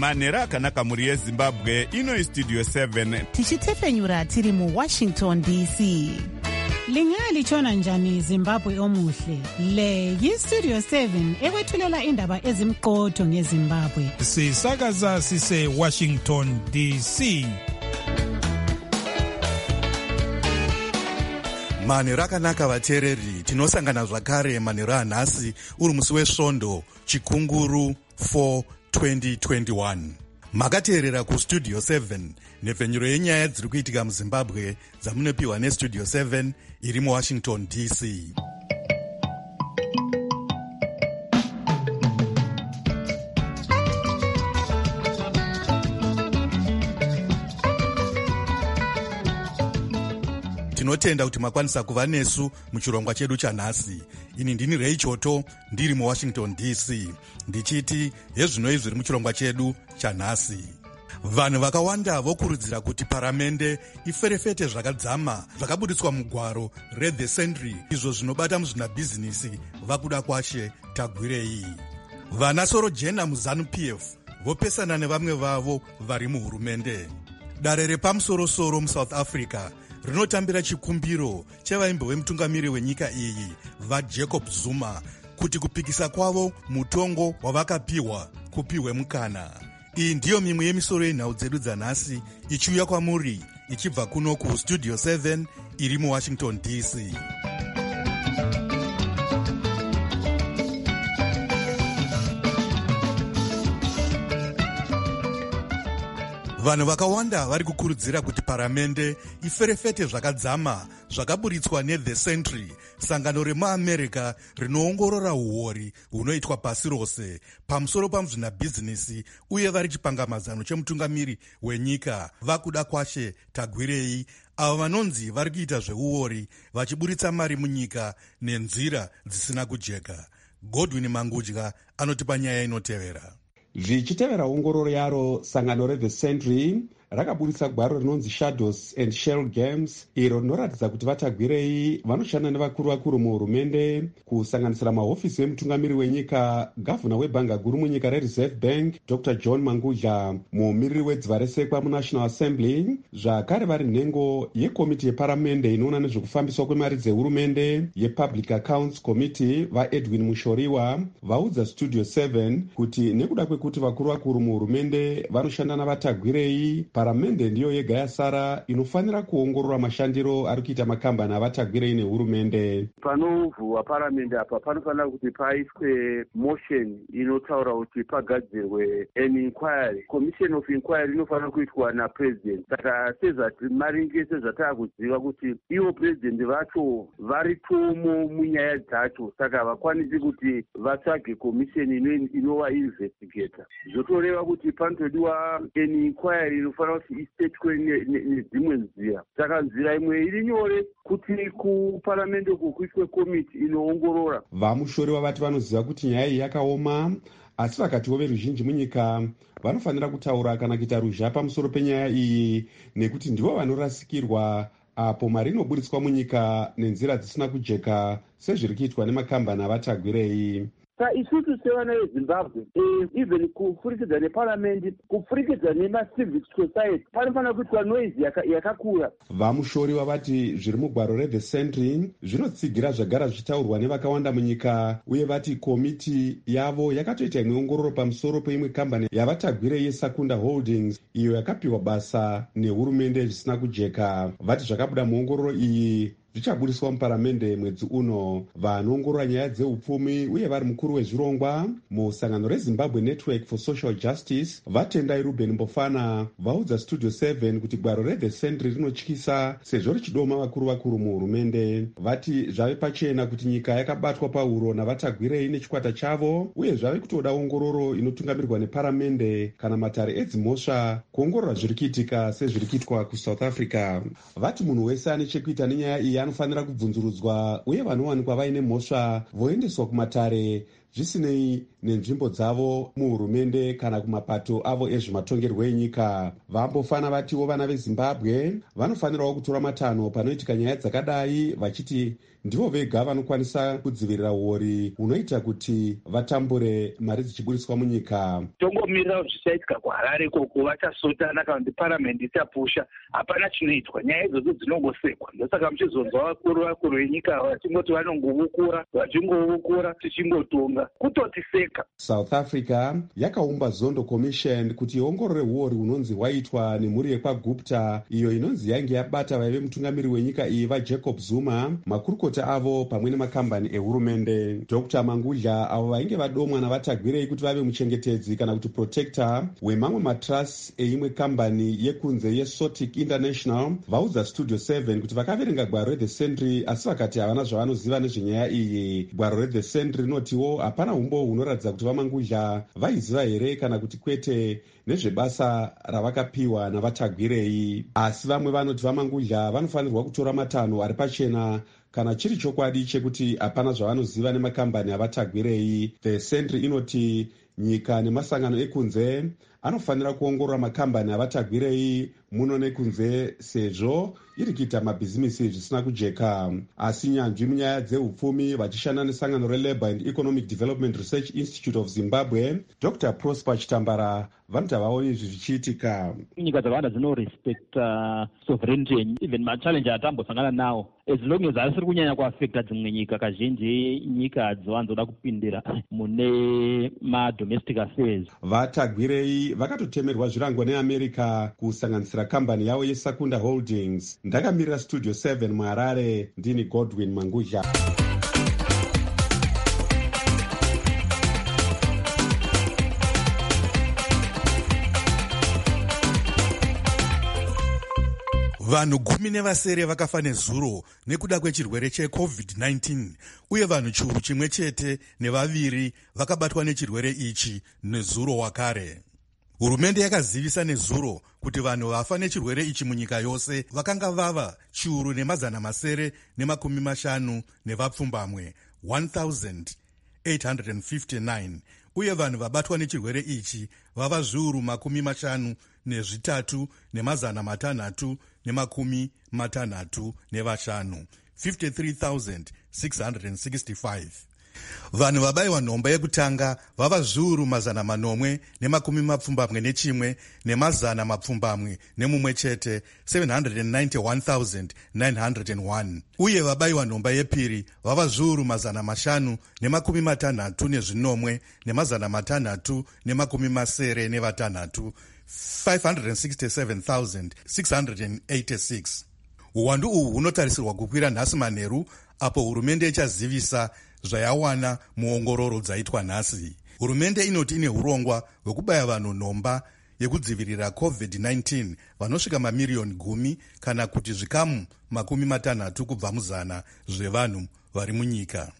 manhero akanaka mhuri yezimbabwe. Ino Studio 7 tichitefenyura tiri muWashington DC. Lingalitshona njani Zimbabwe omuhle? Le yiStudio 7 ekwethulela indaba ezimqotho ngeZimbabwe. Sisakaza sise Washington DC. Manhero akanaka vateereri, tinosangana zvakare manhero anhasi uri musi wesvondo chikunguru 4 2021. Makateerera kuStudio 7 nhepfenyuro yenyaya dziri kuitika muZimbabwe dzamunopiwa neStudio 7 iri muWashington DC. Tinotenda kuti makwanisa kuva nesu muchirongwa chedu chanhasi. Ini ndini Ray Choto ndiri muWashington DC ndichiti hezvinoi zviri muchirongwa chedu chanhasi. Vanhu vakawanda vokurudzira kuti paramende iferefete zvakadzama zvakabuditswa mugwaro reThe Century, izvo zvinobata muzvinabhizinisi vakuda kwashe tagwirei. Vana Sorojena muZANU-PF vopesana nevamwe vavo vari muhurumende. Dare repamusoro-soro muSouth Africa rinotambira chikumbiro chevaimbi vemutungamiri wenyika iyi vaJacob Zuma kuti kupikisa kwavo mutongo wavakapiwa kupiwe mukana. Iyi ndiyo mimwe yemisoro yenhau dzedu dzanhasi ichiuya kwamuri ichibva kuno kuStudio 7 iri muWashington DC. Vanhu vakawanda vari kukurudzira kuti paramende iferefete zvakadzama zvakaburitswa neThe Century, sangano remuAmerica rinoongorora uori hunoitwa pasi rose pamusoro pamuzvinabhizinisi, uye vari chipangamazano chemutungamiri wenyika vakuda kwashe tagwirei, avo vanonzi vari kuita zveuori vachiburitsa mari munyika nenzira dzisina kujeka. Godwin Mangudya anotipa nyaya inotevera. Zvichitevera ongororo yaro, sangano reThe Century rakaburitsa gwaro rinonzi Shadows and Shell Games, iro rinoratidza kuti vatagwirei vanoshanda nevakuru muhurumende, kusanganisira mahofisi emutungamiri wenyika, gavhuna webhanga guru munyika reReserve Bank Dr John Mangudya, mumiriri wedziva resekwa muNational Assembly, zvakare vari nhengo yekomiti yeparamende inoona nezvekufambiswa kwemari dzehurumende yePublic Accounts Committee vaEdwin Mushoriwa vaudza Studio 7 kuti nekuda kwekuti vakuru muhurumende vanoshanda navatagwirei, paramende ndiyo yega yasara inofanira kuongorora mashandiro ari kuita makambani avatagwirei nehurumende. Panovhurwa paramende apa panofanira kuti paiswe motion inotaura kuti pagadzirwe an inquiry. Commission of inquiry inofanira kuitwa napresident. Saka sezvati maringe sezvataakuziva kuti ivo president vacho varitomo munyaya dzacho, saka havakwanisi kuti vatsvage commission inova investigator. Zvotoreva kuti panotodiwa an inquiry inofanira kuti isetwe nedzimwe nzira. Saka nzira imwe iri nyore kuti kuparamende uko kuiswe komiti inoongorora. Vamushori vati vanoziva kuti nyaya iyi yakaoma, asi vakatiwo veruzhinji munyika vanofanira kutaura kana kuita ruzha pamusoro penyaya iyi, nekuti ndivo vanorasikirwa apo mari inoburitswa munyika nenzira dzisina kujeka sezviri kuitwa nemakambani avatagwirei. Isusu sevana veZimbabwe, even kufurikidza neparamendi, kufurikidza nemacivic society, panofanira kuitwa noise yakakura. Vamushori vati zviri mugwaro reThe Century zvinotsigira zvagara zvichitaurwa nevakawanda munyika, uye vati komiti yavo yakatoita imwe ongororo pamusoro peimwe kambani yavatagwirei yeSakunda Holdings, iyo yakapiwa basa nehurumende zvisina kujeka. Vati zvakabuda muongororo iyi zvichaburiswa muparamende mwedzi uno. Vanoongorora nyaya dzeupfumi uye vari mukuru wezvirongwa musangano reZimbabwe Network for Social Justice vatendai Ruben Mbofana vaudza Studio 7 kuti gwaro reThe Century rinotyisa sezvo richidoma vakuru muhurumende. Vati zvave pachena kuti nyika yakabatwa pauro navatagwirei nechikwata chavo, uye zvave kutoda ongororo inotungamirwa neparamende kana matare edzimhosva kuongorora zviri kuitika sezviri kuitwa kuSouth Africa. Vati munhu wese ane chekuita nenyaya iyi anofanira kubvunzurudzwa, uye vanowanikwa vaine mhosva voendeswa kumatare zvisinei nenzvimbo dzavo muhurumende kana kumapato avo ezvematongerwo enyika. Vambofana vatiwo vana vezimbabwe vanofanirawo kutora matanho panoitika nyaya dzakadai, vachiti ndivo vega vanokwanisa kudzivirira uori hunoita kuti vatambure mari dzichibudiswa munyika. Tongomirira zvichaitika kuHarare ikoko, vachasotana kana kuti paramende ichapusha, hapana chinoitwa. Nyaya idzodzo dzinongosekwa. Ndosaka muchizonzwa vakuru venyika vachingoti vachingovukura tichingotonga kutotiseka. South Africa yakaumba Zondo Commission kuti iongorore uori hunonzi hwaitwa nemhuri yekwaGupta, iyo inonzi yange yabata vaive mutungamiri wenyika iyi vaJacob Zuma, makurukota avo pamwe nemakambani ehurumende. Dr. Mangudla, avo vainge vadomwa navatagwirei kuti vave muchengetedzi kana kuti protector wemamwe matrusts eimwe kambani yekunze yeSotic International, vaudza Studio 7 kuti vakaverenga gwaro reThe Sentry asi vakati havana zvavanoziva nezvenyaya iyi. Gwaro reThe Sentry rinotiwo hapana umbo hunoratidza kuti vaMangudla vaiziva here kana kuti kwete nezvebasa ravakapiwa navatagwirei. Asi vamwe vanoti vaMangudla vanofanirwa kutora matanho ari pachena kana chiri chokwadi chekuti hapana zvavanoziva nemakambani avatagwirei. The Sentry inoti nyika nemasangano ekunze anofanira kuongorora makambani avatagwirei muno nekunze sezvo iri kuita mabhizimisi zvisina kujeka. Asi nyanzvi munyaya dzeupfumi vachishanda nesangano reLabour and Economic Development Research Institute of Zimbabwe, Dr. Prosper Chitambara, vanoti havaoni izvi zvichiitika. Nyika dzakawanda dzinorespecta sovereignty, even machallenji atambosangana nawo, as long as asiri kunyanya kuafecta dzimwe nyika. Kazhinji nyika hadziwanzoda kupindira mune madomestic affairs. Vatagwirei vakatotemerwa zvirango neAmerica kusanganisira kambani yavo yeSakunda Holdings. Ndakamirira Studio 7 muHarare, ndini Godwin Mangudla. Vanhu 10 vakafa nezuro nekuda kwechirwere cheCovid-19 uye vanhu chiuru chimwe chete nevaviri vakabatwa nechirwere ichi nezuro wakare. Hurumende yakazivisa nezuro kuti vanhu vafa nechirwere ichi munyika yose vakanga vava chiuru nemazana masere nemakumi mashanu nevapfumbamwe 1859 uye vanhu vabatwa nechirwere ichi vava zviuru makumi mashanu nezvitatu nemazana matanhatu nemakumi matanhatu nevashanu 53,665. Vanhu vabayiwa nhomba yekutanga vava zviuru mazana manomwe nemakumi mapfumbamwe nechimwe nemazana mapfumbamwe nemumwe chete 791,901 uye vabayiwa nhomba yepiri vava zviuru mazana mashanu nemakumi matanhatu nezvinomwe nemazana matanhatu nemakumi masere nevatanhatu 567,686. Uwandu uhu hunotarisirwa kukwira nhasi manheru apo hurumende ichazivisa zvayawana muongororo dzaitwa nhasi. Hurumende inoti ine urongwa hwekubaya vanhu nhomba yekudzivirira COVID-19 vanosvika mamiriyoni 10 kana kuti zvikamu 60 kubva muzana zvevanhu vari munyika.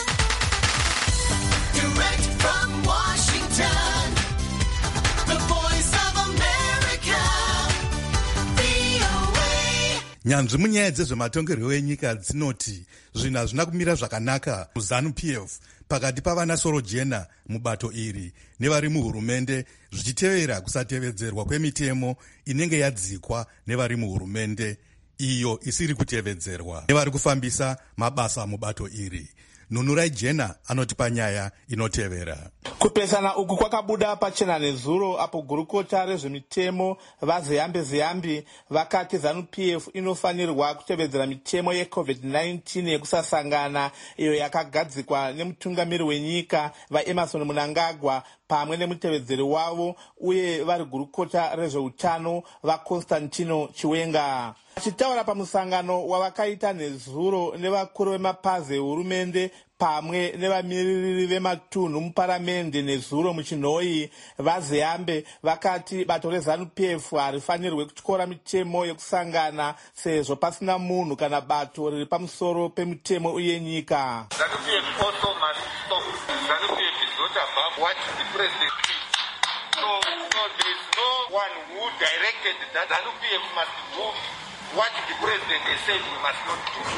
Nyanzvi munyaya dzezvematongerwo enyika dzinoti zvinhu hazvina kumira zvakanaka muZANU-PF pakati pavana soro jena mubato iri nevari muhurumende, zvichitevera kusatevedzerwa kwemitemo inenge yadzikwa nevari muhurumende iyo isiri kutevedzerwa nevari kufambisa mabasa mubato iri. Nunurai Jena anoti panyaya inotevera. Kupesana uku kwakabuda pachena nezuro apo gurukota rezvemitemo vaZeyambi vakati ZANU-PF inofanirwa kutevedzera mitemo yeCovid-19 yekusasangana iyo yakagadzikwa nemutungamiri wenyika vaEmerson Mnangagwa pamwe nemutevedzeri wavo uye vari gurukota rezveutano vaConstantino Chiwenga. Achitaura pamusangano wavakaita nezuro nevakuru vemapazi ehurumende pamwe nevamiririri vematunhu muparamende nezuro muchinhoi, vaZeyambe vakati bato reZANU-PF harifanirwe kutyora mitemo yekusangana sezvo pasina munhu kana bato riri pamusoro pemitemo uye nyika. ZANU-PF also must stop. ZANU-PF is not above what the president did. So there is no one who directed that ZANU-PF must do what the president has said we must not do.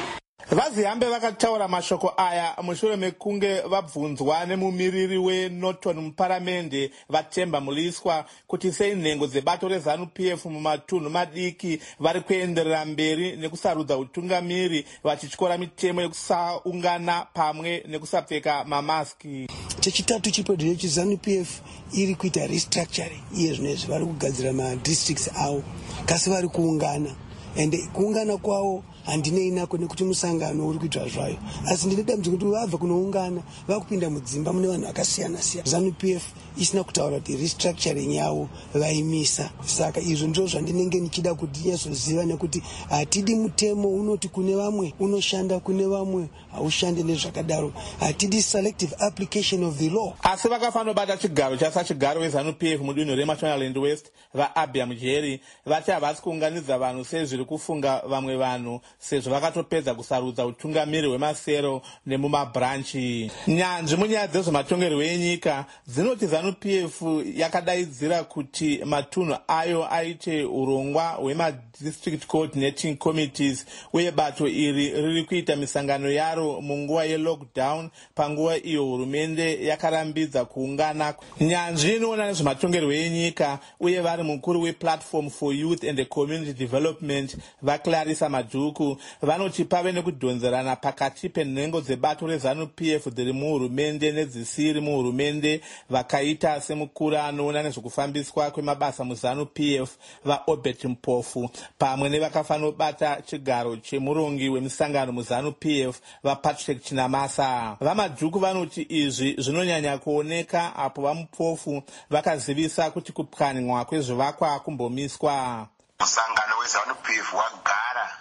Vazihambe vakataura mashoko aya mushure mekunge vabvunzwa nemumiriri weNorton muparamende Vatemba Muliswa kuti sei nhengo dzebato reZANU-PF mumatunhu madiki vari kuenderera mberi nekusarudza utungamiri vachityora mitemo yekusaungana pamwe nekusapfeka mamaski. Chechitatu chipedho cheZANU-PF iri kuita restructuring iye zvinezvi vari kugadzira madistricts avo kasi vari kuungana ende kuungana kwavo handinei nako nekuti musangano uri kuitwa zvayo asi ndine dambudziko kuti vabva kunoungana vakupinda mudzimba mune vanhu vakasiyana siyana. ZANU-PF isina kutaura kuti restructuring yavo vaimisa, saka izvo ndizvo zvandinenge ndichida kuti nyazoziva nekuti hatidi mutemo unoti kune vamwe unoshanda kune vamwe haushande nezvakadaro. Hatidi selective application of the law. Asi vakafanira bata chigaro chasachigaro weZANU-PF mudunhu reMashonaland West vaAbia Mujeri vati havasi kuunganidza vanhu sezviri kufunga vamwe vanhu sezvo vakatopedza kusarudza utungamiri hwemasero nemumabranchi. Nyanzvi munyaya dzezvematongerwo enyika dzinoti ZANU-PF yakadaidzira kuti matunhu ayo aite urongwa hwemadistrict coordinating committees uye bato iri riri kuita misangano yaro munguva yelockdown panguva iyo hurumende yakarambidza kuungana. Nyanzvi inoona nezvematongerwo enyika uye vari mukuru wePlatform for Youth and Community Development vaClarissa Madhuku vanoti pave nekudhonzerana pakati penhengo dzebato reZANU-PF dziri muhurumende nedzisiri muhurumende vakaita semukuru anoona nezvekufambiswa kwemabasa muZANU-PF vaObert Mpofu pamwe nevakafanira bata chigaro chemurongi wemisangano muZANU-PF vaPatrick Chinamasa. VaMadhuku vanoti izvi zvinonyanya kuoneka apo vaMpofu vakazivisa kuti kupwanywa kwezvivakwa kumbomiswa. Musangano weZANU-PF wagara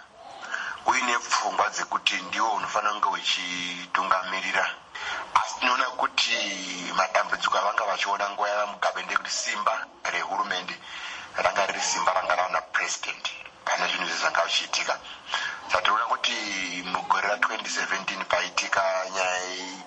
uine pfungwa dzekuti ndiwo unofanira kunge uchitungamirira, asi tinoona kuti matambudziko avanga vachiona nguva yavamugabe ndekuti simba rehurumende ranga riri simba ranga rana president pane zvinhu izvi zvanga zvichiitika. Saka tinoona kuti mugore ra2017 paitika nyaya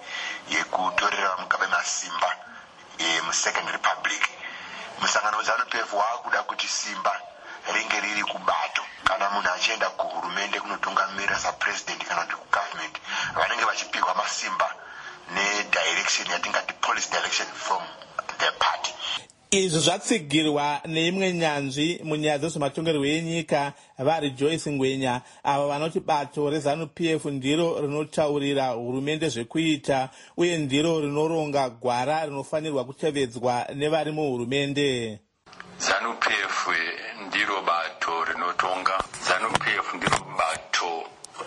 yekutorera mugabe masimba muSecond Republic, musangano weZANU-PF waakuda kuti simba ringe riri kubato. Kana munhu achienda kuhurumende kunotungamirira sapresident kana kuti kugovernment vanenge vachipirwa masimba nedirection yatingati policy direction from the party. Izvi zvatsigirwa neimwe nyanzvi munyaya dzezvematongerwo enyika vaRejoice Ngwenya avo vanoti bato reZANU-PF ndiro rinotaurira hurumende zvekuita uye ndiro rinoronga gwara rinofanirwa kutevedzwa nevari muhurumende. ZANU-PF ndiro bato rinotonga. ZANU-PF ndiro bato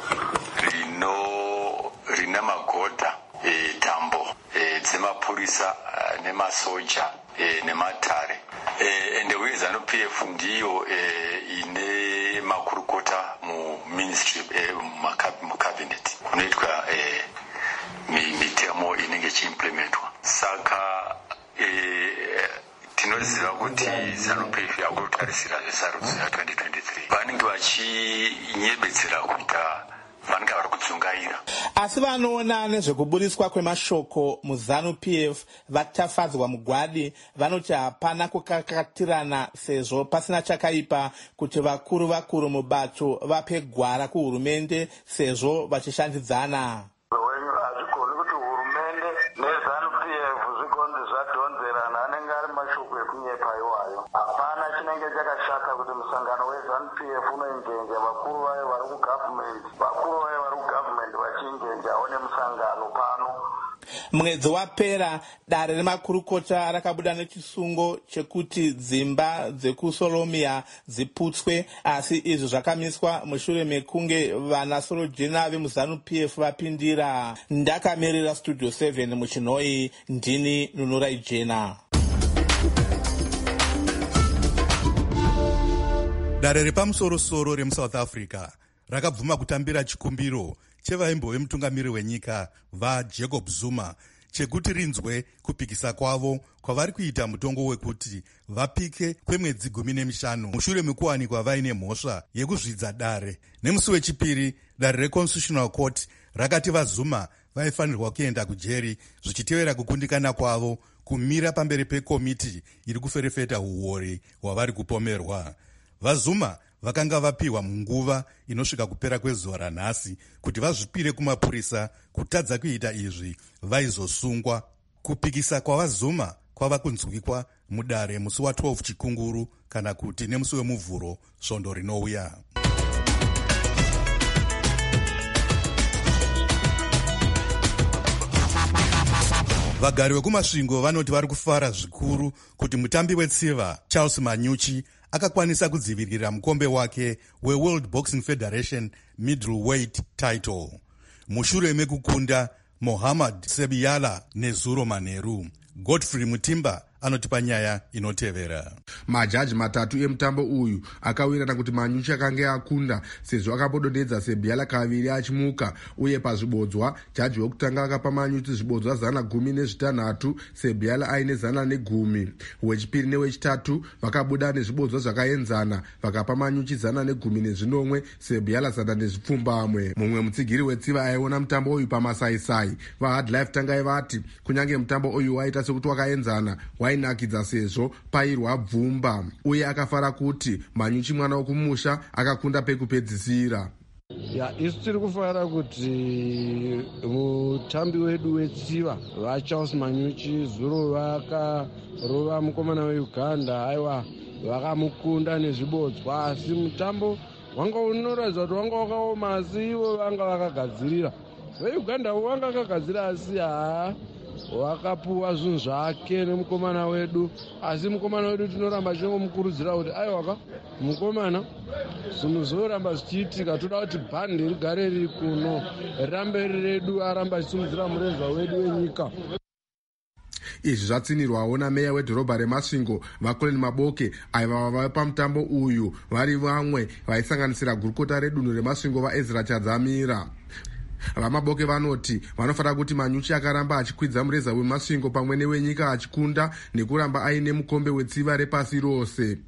rina magodha tambo dzemapurisa nemasoja nematare ende uye ZANU-PF ndiyo ine makurukota muministry mucabinet kunoitwa mitemo inenge ichiimplementwa. Saka tinoziva kuti ZANU-PF yakutotarisira zvesarudzo ya2023 vanenge vachinyebetsera kuita vanenge vari kudzungaira. Asi vanoona nezvekuburiswa kwemashoko muZANU-PF vatafadzwa mugwadi vanoti hapana kukakatirana sezvo pasina chakaipa kuti vakuru mubato vape gwara kuhurumende sezvo vachishandidzana. Hazvigoni kuti hurumende neZANU-PF zvigonzi zvadhonzerana anenge ari mashoko ekunyepa iwayo. Hapana chinenge chakashata kuti musangano weZANU-PF unoinjenja vakuru vayo vari kugovernment vachinjenjawo nemusangano pano. Mwedzi wapera dare remakurukota rakabuda nechisungo chekuti dzimba dzekuSolomia dziputswe, asi izvi zvakamiswa mushure mekunge vanasorojena vemuZANU-PF vapindira. Ndakamirira Studio 7 muChinoi, ndini Nunurai Jena. Dare repamusoro-soro remuSouth Africa rakabvuma kutambira chikumbiro chevaimbo mutungamiri wenyika vaJacob Zuma chekuti rinzwe kupikisa kwavo kwavari kuita mutongo wekuti vapike kwemwedzi 15 mushure mekuwanikwa vaine mhosva yekuzvidza dare. Nemusi wechipiri, dare reConstitutional Court rakati vaZuma vaifanirwa kuenda kujeri zvichitevera kukundikana kwavo kumira pamberi pekomiti iri kuferefeta uori hwavari kupomerwa. VaZuma vakanga vapiwa munguva inosvika kupera kwezuva ranhasi kuti vazvipire kumapurisa. Kutadza kuita izvi vaizosungwa. Kupikisa kwavazuma kwava kunzwikwa mudare musi wa12 Chikunguru, kana kuti nemusi wemuvhuro svondo rinouya. Vagari vekumasvingo vanoti vari kufara zvikuru kuti mutambi wetsiva Charles Manyuchi akakwanisa kudzivirira mukombe wake weWorld Boxing Federation middleweight title mushure mekukunda Mohammad Sebiyala nezuro Maneru. Godfrey Mutimba anotipa nyaya inotevera. Majaji matatu emutambo uyu akawirana kuti Manyuchi akanga akunda sezvo akambodonhedza Sebiyala kaviri achimuka, uye pazvibodzwa jaji wekutanga akapa Manyuchi zvibodzwa 16, Sebiyala aine 110. Wechipiri newechitatu vakabuda nezvibodzwa zvakaenzana, vakapa Manyuchi 110, Sebiyala 110. Mumwe mutsigiri wetsiva aiona mutambo uyu pamasaisai vaHard Life Tangai vati kunyange mutambo uyu waita sekuti wakaenzana wainakidza sezvo pairwa bvumba, uye akafara kuti Manyuchi mwana wokumusha akakunda pekupedzisira. Isu tiri kufara kuti mutambi wedu wetsiva vaCharles Manyuchi zuro vakarova mukomana weUganda, aiwa vakamukunda nezvibodzwa, asi mutambo wanga unoratidza kuti wanga wakaoma, asi ivo vanga vakagadzirira. VeUganda vanga vakagadzirira, asi wakapuwa zvinhu zvake nemukomana wedu, asi mukomana wedu tinoramba tingomukurudzira kuti aiwaka mukomana zvinhu zvoramba zvichiitika, toda kuti bhande rigare riri kuno, rirambe redu, aramba achisimudzira mureza wedu wenyika. Izvi zvatsinirwawo nameya wedhorobha reMasvingo vaColin Maboke aiva vava pamutambo uyu, vari vamwe vaisanganisira gurukota redunhu reMasvingo vaEzra Chadzamira. VaMaboke vanoti vanofara kuti Manyuchi akaramba achikwidza mureza weMasvingo pamwe newenyika achikunda nekuramba aine mukombe wetsiva repasi rose.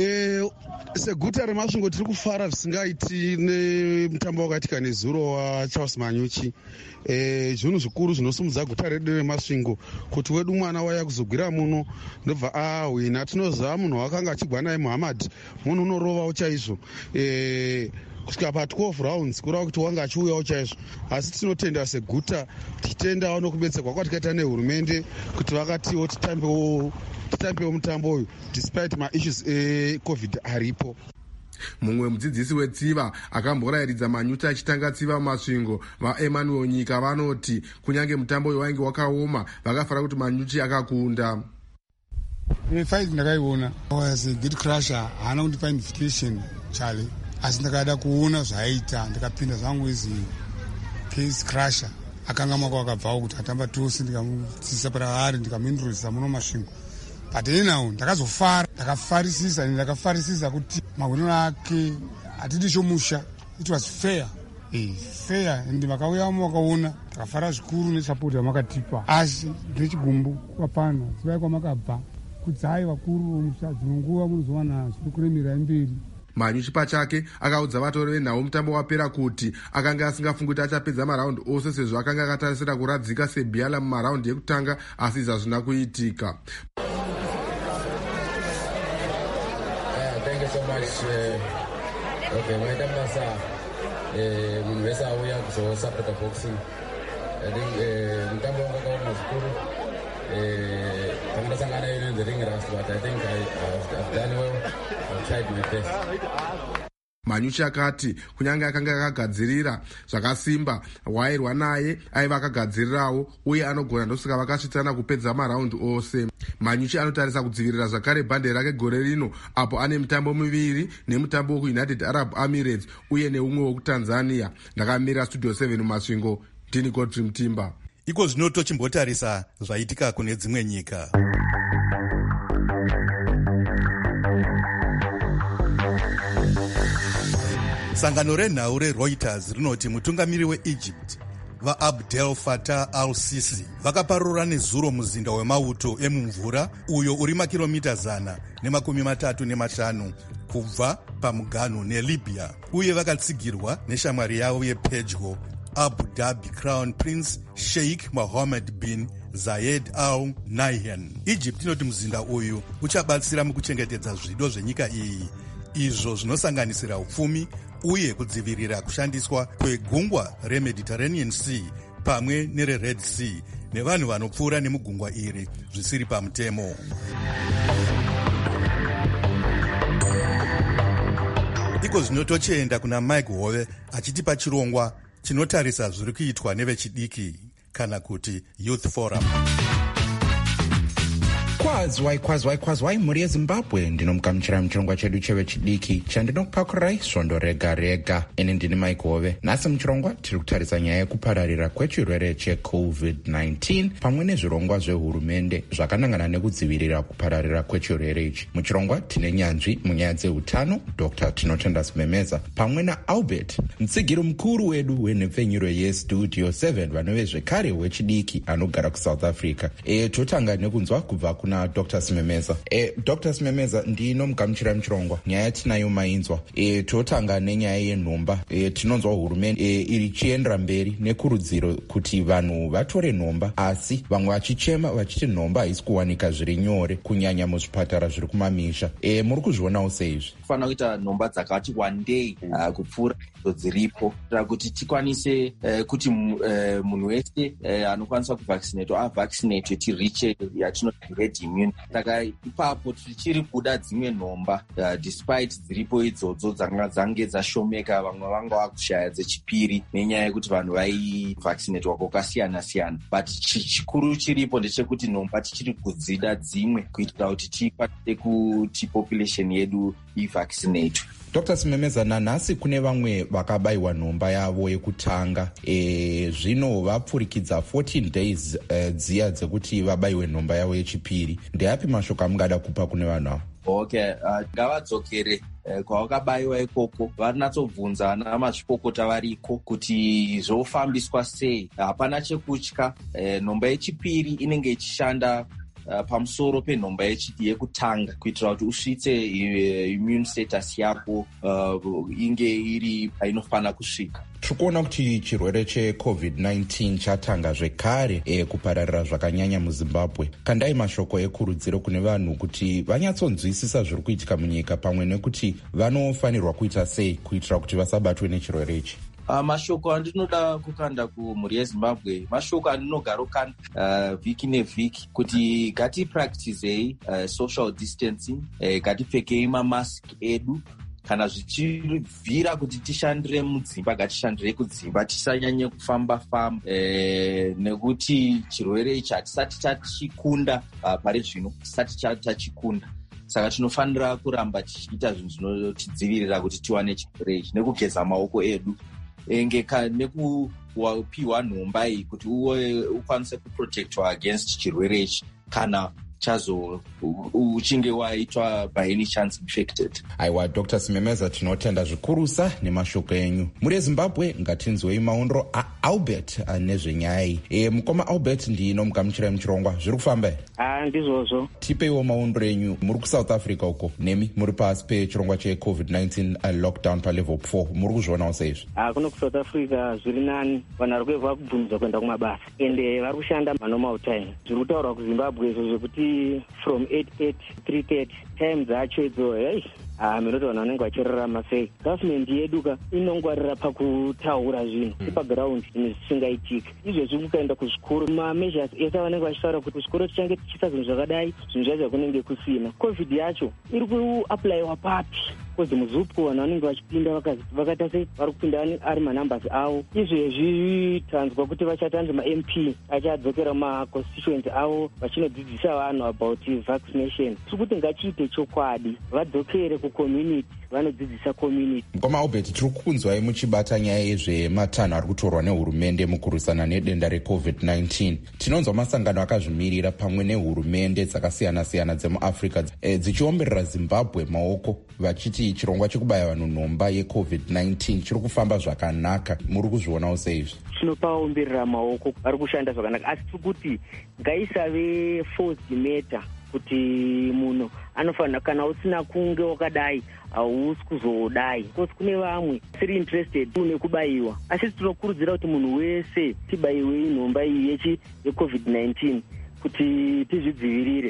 Seguta reMasvingo tiri kufara zvisingaiti nemutambo wakaitika nezuro waCharles Manyuchi. Zvinhu zvikuru zvinosumudza guta redu reMasvingo kuti wedu mwana waya kuzogwira muno ndobva ahwina. Tinoziva munhu wakanga achigwa naye Muhammad, munhu unorovawo chaizvo, kusvika pa12 rounds kureva kuti wanga achiuyawo chaizvo, asi tinotenda seguta, tichitendawo nokubetserwa kwatikaita nehurumende kuti vakatiwo titambewo mutambo uyu despite maissues eCovid aripo. Mumwe mudzidzisi wetsiva akamborayiridza Manyuchi achitanga tsiva mumasvingo vaEmanuel Nyika vanoti kunyange mutambo uyu wainge wakaoma, vakafara kuti Manyuchi akakunda. Fight ndakaiona was a good crusher, haana kundipa invitation Charlie, asi ndakada kuona zvaiita, ndikapinda zvangu izi case crusher. Akanga mwaka wakabvawo kuti atamba tose, ndikamutsisa paraari ndikamuintroducisa muno Masvingo. But anyhow ndakazofara, ndakafarisisa kuti magonero ake hatidi chomusha, it was fair. Fair, ende vakauyamo vakaona, ndakafara zvikuru nesapoti yamakatipa. Asi ndechigumbu kwapana, zivai kwamakabva, kudzai vakuru vomusha, dzimwe nguva munozowana zviri kuremera mberi. Manyuchi pachake akaudza vatori venhau mutambo wapera kuti akanga asingafungi kuti achapedza maraundi ose sezvo akanga akatarisira kuradzika Sebiyala mumaraundi ekutanga, asi izvi hazvina kuitika. Thank you so much. Maita masa munhu wese auya kuzosapota boxing. I think mutambo wanga wakaoma zvikuru. Ndasangana in the ring rust, but I think I've done well. I've tried my best. Manyuchi akati kunyange akanga akagadzirira zvakasimba, wairwa naye aiva akagadzirirawo, uye anogona ndosvika vakasvitsana kupedza maraundi ose. Manyuchi anotarisa kudzivirira zvakare bhande rake gore rino, apo ane mitambo miviri nemutambo wekuUnited Arab Emirates uye neumwe wekuTanzania. Ndakamira Studio 7 mumasvingo, ndini Godfrey Mutimba. Iko zvino tochimbotarisa zvaitika kune dzimwe nyika. Sangano renhau reReuters rinoti mutungamiri weEgypt vaAbdel Fattah al-Sisi vakaparura nezuro muzinda wemauto emumvura uyo uri makilomita 135 kubva pamuganhu neLibya, uye vakatsigirwa neshamwari yavo yepedyo Abu Dhabi Crown Prince Sheikh Mohammed bin Zayed Al Nahyan. Egypt inoti muzinda uyu uchabatsira mukuchengetedza zvido zvenyika iyi izvo zvinosanganisira upfumi uye kudzivirira kushandiswa kwegungwa remediterranean sea pamwe nerered sea nevanhu vanopfuura nemugungwa iri zvisiri pamutemo. iko zvino tochienda kuna Mike Hove achitipa chirongwa chinotarisa zviri kuitwa nevechidiki kana kuti Youth Forum. kwazwai mhuri yezimbabwe, ndinomugamuchira muchirongwa chedu chevechidiki chandinokupakurirai svondo rega rega. ini ndini Mike Hove. nhasi muchirongwa tiri kutarisa nyaya yekupararira kwechirwere cheCovid-19 pamwe nezvirongwa zvehurumende zvakanangana nekudzivirira kupararira kwechirwere ichi. muchirongwa tine nyanzvi munyaya dzeutano, Dr. Tinotenda Simemeza pamwe naAlbert mutsigiri mukuru wedu wenhepfenyuro yestudio 7 vanove zvekare wechidiki anogara kuSouth Africa. totanga nekunzwa kubva kuna Dr. Simemeza. Dr. Simemeza, ndinomugamuchira muchirongwa. nyaya tinayo mainzwa. totanga nenyaya yenhomba. tinonzwa hurumende iri chiendera mberi nekurudziro kuti vanhu vatore nhomba, asi vamwe vachichema vachiti nhomba haisi kuwanika zviri nyore kunyanya muzvipatara zviri kumamisha. muri kuzvionawo seizvi? kufanira kuita nhomba dzakati wandei kupfuura dziripo kuitira kuti tikwanise kuti munhu wese anokwanisa kuvaccinatwa avaccinatwe tiriche yatinoti herd immunity. Saka ipapo tichiri kuda dzimwe nhomba despite dziripo idzodzo dzange dzashomeka, vamwe vanga vakushaya dzechipiri nenyaya yekuti vanhu vaivaccinatwa kwakasiyana siyana, but chikuru chiripo ndechekuti nhomba tichiri kudzida dzimwe kuitira kuti tikwanise kuti population yedu ivaccinatwe. Dr. Simemeza, nanhasi kune vamwe vakabayiwa nhomba yavo yekutanga. zvino vapfurikidza 14 days dziya dzekuti vabayiwe nhomba yavo yechipiri. ndeapi mashoko amungada kupa kune vanhu avo? Okay, ngavadzokere kwavakabayiwa ikoko varinatsobvunza ana mazvikokota variko kuti zvofambiswa sei. hapana chekutya. nhomba yechipiri inenge ichishanda pamusoro penhomba yekutanga kuitira kuti usvitse immune status yako inge iri painofanira kusvika. tiri kuona kuti chirwere cheCovid-19 chatanga zvekare kupararira zvakanyanya muzimbabwe. kandai mashoko ekurudziro kune vanhu kuti vanyatsonzwisisa zviri kuitika munyika pamwe nekuti vanofanirwa kuita sei kuitira kuti vasabatwe nechirwere ichi. mashoko andinoda kukanda kumhuri yezimbabwe mashoko andinogara kukanda vhiki nevhiki kuti ngatipracticei social distancing, ngatipfekei mamask edu. kana zvichibvira kuti tishandire mudzimba ngatishandirei kudzimba, tisanyanye kufamba-famba nekuti chirwere ichi hatisati tachikunda pari zvino, tisati tachikunda. saka tinofanira kuramba tichiita zvinhu zvinotidzivirira kuti tiwane chirwere ichi, nekugeza maoko edu nekupiwa nhomba iyi kuti ukwanise kuprotectwa against chirwere ichi kana uchinge waitwa by any chance infected. aiwa, Dr. Simemeza, tinotenda zvikurusa nemashoko enyu. muri yezimbabwe ngatinzwei maondro aAlbert nezvenyaya iyi. mukoma Albert, ndinomugamuchirai muchirongwa. zviri kufamba here? ndizvozvo. tipeiwo maondro enyu. muri kuSouth Africa uko, nemi muri pasi pechirongwa cheCovid-19 lockdown palevel 4, muri kuzvionawo seizvi? kuno kuSouth Africa zviri nani, vanhu vari kuedza kubvunza kuenda kumabasa ende vari kushanda manormal time. zviri kutaurwa kuZimbabwe izvo zvekuti from 8:30 to 3:30 time dzacho idzo minoti vanhu vanenge vachirarama sei. Government yeduka inongwarira pakutaura zvinhu ipagiraundi zvinhu zvisingaitika. izvezvi kukaenda kuzvikoro mameasures ese vanenge vachitaura kuti kuzvikoro tichange tichiita zvinhu zvakadai, zvinhu zvacho kunenge kusina. Covid yacho iri kuaplayiwa papi kozi muZUPCO vanhu vanenge vachipinda vakaita sei vari kupinda ari manumbers avo. izvezvi tanzwa kuti vachatanzi maMP achadzokera maconstituency avo vachinodzidzisa vanhu about vaccination. tiri kuti ngachiite chokwadi, vadzokere kucommunity vanodzidzisa community. mukoma Albert, tiri kukunzwai muchibata nyaya yezvematanho ari kutorwa nehurumende mukurwisana nedenda reCovid-19. tinonzwa masangano akazvimirira pamwe nehurumende dzakasiyana-siyana dzemuAfrica dzichiomberera Zimbabwe maoko vachiti chirongwa chekubaya vanhu nhomba yeCovid-19 chiri kufamba zvakanaka. muri kuzvionawo seizvi? tinopaomberera maoko, vari kushanda zvakanaka, asi tiri kuti ngaisave forced matter kuti munhu anofanira, kana usina kunge wakadai hausi kuzodai, because kune vamwe siri interested nekubayiwa. asi tinokurudzira kuti munhu wese tibayiwe nhomba iyi yeCovid-19 kuti tizvidzivirire.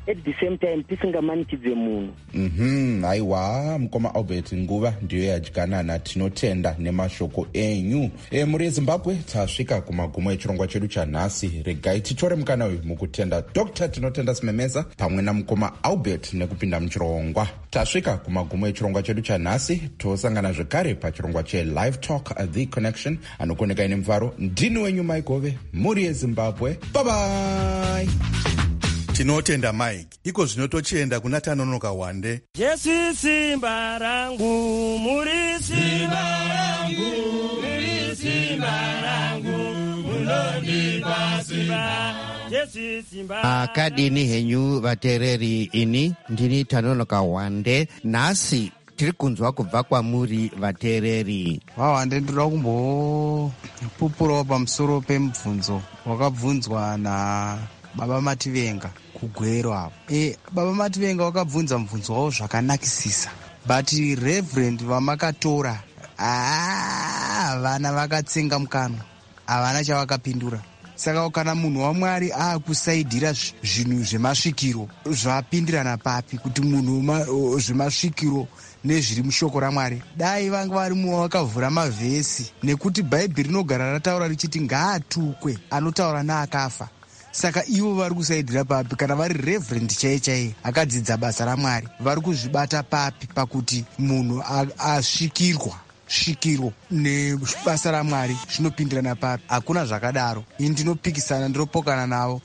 at the same time tisingamanikidze munhu. Aiwa mukoma Albert, nguva ndiyo yadyanana. Tinotenda nemashoko enyu. Muri eZimbabwe tasvika kumagumo echirongwa chedu chanhasi. Regai titore mukana uyu mukutenda Dr. Tinotenda Simemeza pamwe namukoma Albert nekupinda muchirongwa. Tasvika kumagumo echirongwa chedu chanhasi. Tosangana zvekare pachirongwa che-Live Talk The Connection. Anokoneka ine mvaro ndini wenyu Mike Hove, muri eZimbabwe. Bye bye. Tinotenda Mike. Iko zvinotochienda kuna Tanonoka Wande. Jesu simba rangu, muri simba rangu, muri simba rangu, munondipa simba. Jesu simba. Kadini henyu vatereri, ini ndini Tanonoka Wande. Nasi tiri kunzwa kubva kwamuri vatereri. Wande ndoda kumbopupurawo pamusoro pemubvunzo wakabvunzwa na Baba Mativenga kugwero apo. Baba Mativenga wakabvunza mubvunzo wawo zvakanakisisa, but Reverend vamakatora vana vakatsenga mukanwa, havana chavakapindura. Saka kana munhu waMwari akusaidhira zvinhu zvemasvikiro zvapindirana papi kuti munhu zvemasvikiro nezviri mushoko raMwari, dai vanga varimuwo vakavhura mavhesi, nekuti Bhaibheri rinogara rataura richiti ngaatukwe anotaura neakafa. Saka ivo vari kusaidhira papi? Kana vari Reverend chaiye akadzidza basa raMwari, vari kuzvibata papi pakuti munhu svikiro nebasa raMwari zvinopindirana papi? Hakuna zvakadaro. Ini ndinopikisana, ndinopokana navo.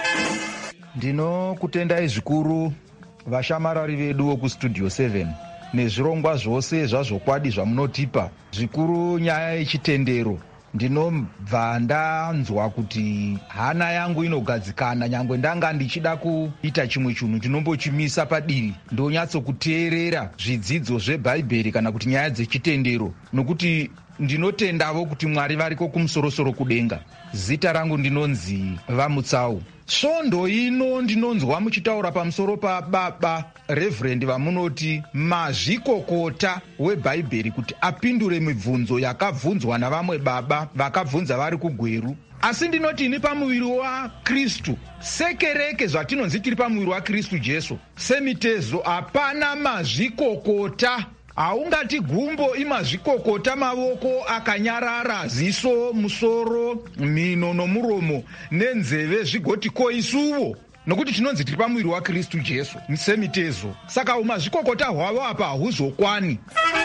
Ndinokutendai zvikuru vashamarari vedu wokustudio 7 nezvirongwa zvose zvazvokwadi zvamunotipa, zvikuru nyaya yechitendero. Ndinobva ndanzwa kuti hana yangu inogadzikana, nyangwe ndanga ndichida kuita chimwe chinhu ndinombochimisa padiri ndonyatsokuteerera zvidzidzo zveBhaibheri kana kuti nyaya dzechitendero, nokuti ndinotendavo kuti Mwari variko kumusoro-soro kudenga. Zita rangu ndinonzi Vamutsau. Svondo ino ndinonzwa muchitaura pamusoro paBaba Reverend vamunoti mazvikokota weBhaibheri kuti apindure mibvunzo yakabvunzwa navamwe baba vakabvunza vari kugweru. Asi ndinoti ini pamuviri waKristu, sekereke zvatinonzi tiri pamuviri waKristu Jesu, semitezo hapana mazvikokota. Haungati gumbo imazvikokota mavoko akanyarara, ziso, musoro, mhino nomuromo nenzeve zvigoti koisuvo, nokuti tinonzi tiri pamuviri waKristu Jesu semitezo. Saka umazvikokota hwavo apa hahuzokwani.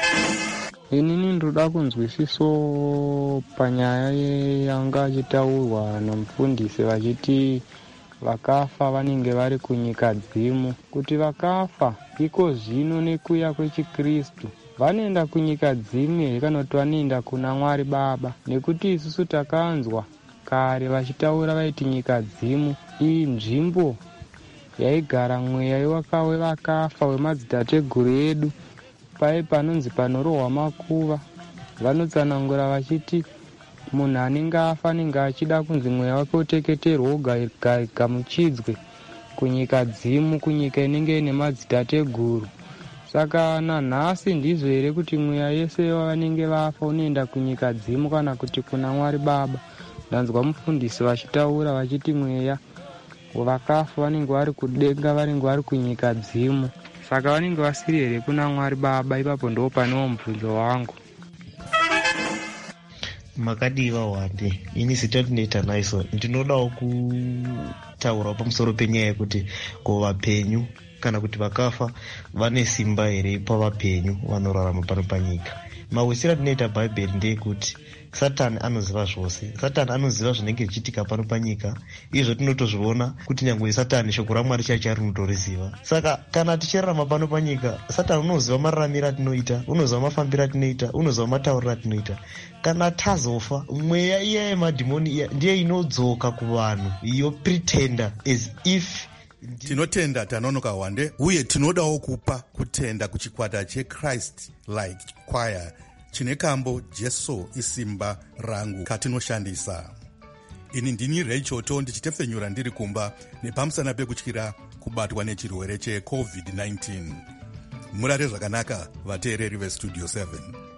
Inini ndoda kunzwisiso panyaya yanga achitaurwa nomufundisi vachiti vakafa vanenge vari kunyika dzimu, kuti vakafa iko zvino nekuya kwechiKristu vanoenda kunyika dzimu here kana kuti vanoenda kuna Mwari Baba? Nekuti isusu takanzwa kare vachitaura vaiti nyika dzimu iyi nzvimbo yaigara mweya wevakafa wemadzitateguru edu, pai panonzi panorohwa makuva. Vanotsanangura vachiti munhu anenge afa anenge achida kunzi mweya wake uteketerwe ugamuchidzwe kunyika dzimu, kunyika inenge ine madzitateguru. Saka nanhasi ndizvo here kuti mweya yese vanenge vafa unoenda kunyika dzimu kana kuti kuna Mwari Baba? Ndanzwa mufundisi vachitaura vachiti mweya vakafa vanenge vari kudenga, vanenge vari kunyika dzimu. Saka vanenge vasiri here kuna Mwari Baba? Ipapo ndo panewo mubvunzo wangu. Makadiva Wande, ini zita ndinoita naiso. Ndinodawo kutaura pamusoro penyaya yekuti ko vapenyu kana kuti vakafa vane simba here pavapenyu vanorarama pano panyika. Mawisira ndinoita Bhaibheri ndeyekuti Satani anoziva zvose. Satani anoziva zvinenge zvichiitika pano panyika. Izvo tinotozviona kuti nyangwe Satani shoko raMwari chacho rinotoriziva. Saka kana tichirarama pano panyika, Satani unoziva mararamiro atinoita, unoziva mafambiro atinoita, unoziva matauriro atinoita. Kana tazofa, mweya iya yemadhimoni iya ndiye inodzoka kuvanhu, iyo pretender as if. Tinotenda Tanonoka Wande, uye tinodawo kupa kutenda kuchikwata cheChrist Like Choir chine kambo Jesu isimba rangu katinoshandisa. Ini ndini Reichoto ndichitefenyura ndiri kumba nepamusana pekutyira kubatwa nechirwere cheCovid-19. Murare zvakanaka vateereri veStudio 7.